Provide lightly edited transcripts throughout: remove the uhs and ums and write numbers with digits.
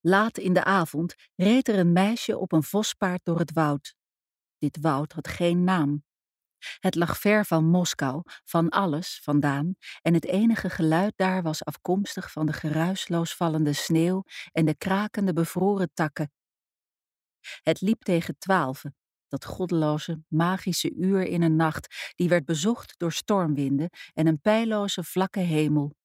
Laat in de avond reed er een meisje op een vospaard door het woud. Dit woud had geen naam. Het lag ver van Moskou, van alles vandaan, en het enige geluid daar was afkomstig van de geruisloos vallende sneeuw en de krakende bevroren takken. Het liep tegen 12, dat goddeloze, magische uur in een nacht die werd bezocht door stormwinden en een peilloze vlakke hemel.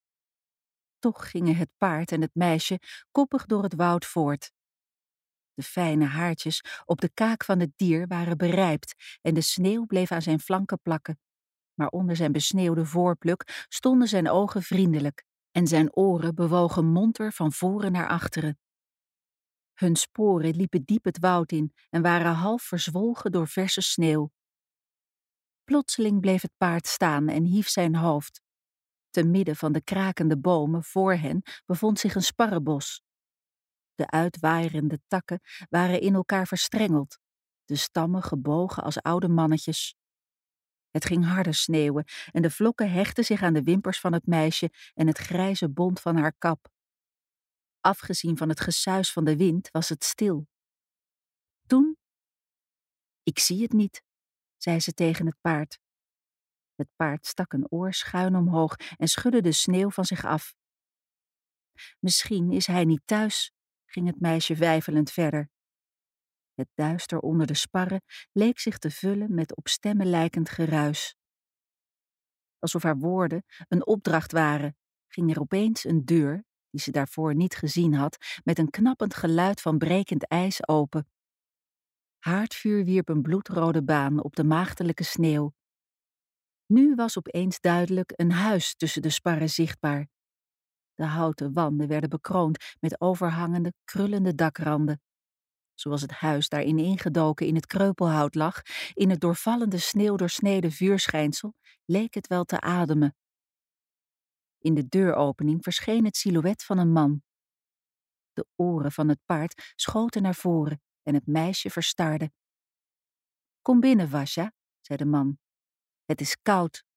Toch gingen het paard en het meisje koppig door het woud voort. De fijne haartjes op de kaak van het dier waren berijpt en de sneeuw bleef aan zijn flanken plakken. Maar onder zijn besneeuwde voorpluk stonden zijn ogen vriendelijk en zijn oren bewogen monter van voren naar achteren. Hun sporen liepen diep het woud in en waren half verzwolgen door verse sneeuw. Plotseling bleef het paard staan en hief zijn hoofd. Te midden van de krakende bomen voor hen bevond zich een sparrenbos. De uitwaaierende takken waren in elkaar verstrengeld, de stammen gebogen als oude mannetjes. Het ging harder sneeuwen en de vlokken hechtten zich aan de wimpers van het meisje en het grijze bont van haar kap. Afgezien van het gesuis van de wind was het stil. Toen: "Ik zie het niet," zei ze tegen het paard. Het paard stak een oor schuin omhoog en schudde de sneeuw van zich af. "Misschien is hij niet thuis," ging het meisje weifelend verder. Het duister onder de sparren leek zich te vullen met op stemmen lijkend geruis. Alsof haar woorden een opdracht waren, ging er opeens een deur, die ze daarvoor niet gezien had, met een knappend geluid van brekend ijs open. Haardvuur wierp een bloedrode baan op de maagdelijke sneeuw. Nu was opeens duidelijk een huis tussen de sparren zichtbaar. De houten wanden werden bekroond met overhangende, krullende dakranden. Zoals het huis daarin ingedoken in het kreupelhout lag, in het door vallende sneeuw doorsneden vuurschijnsel, leek het wel te ademen. In de deuropening verscheen het silhouet van een man. De oren van het paard schoten naar voren en het meisje verstaarde. "Kom binnen, Vasja," zei de man. "Het is koud."